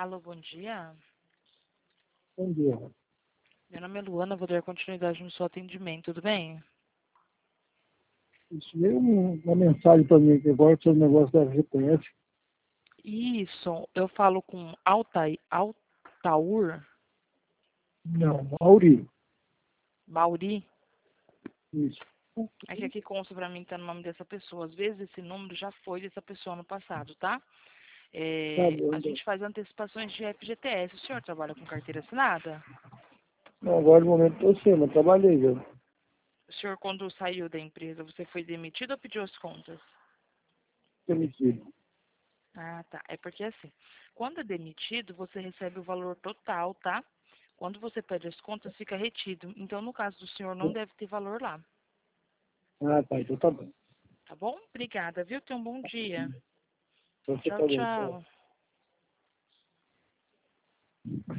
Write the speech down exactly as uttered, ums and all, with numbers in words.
Alô, bom dia. Bom dia. Meu nome é Luana, vou dar continuidade no seu atendimento, tudo bem? Isso veio um- uma mensagem para mim aqui agora sobre o negócio da G P S. Isso, eu falo com Altai, Altaur, Não, Auri. Mauri. Isso. É que aqui consta pra mim que tá no nome dessa pessoa. Às vezes esse número já foi dessa pessoa no passado, tá? Tá É, bom, a então. gente faz antecipações de F G T S. O senhor trabalha com carteira assinada? Não, agora no momento estou sem, mas trabalhei já. O senhor, quando saiu da empresa, você foi demitido ou pediu as contas? Permitido. Ah, tá. É porque assim, quando é demitido, você recebe o valor total, tá? Quando você pede as contas, fica retido. Então, no caso do senhor, não deve ter valor lá. Ah, tá. Então tá bom. Tá bom? Obrigada, viu? Tenha um bom dia. Então você Tchau, tá bom. Tchau. tchau.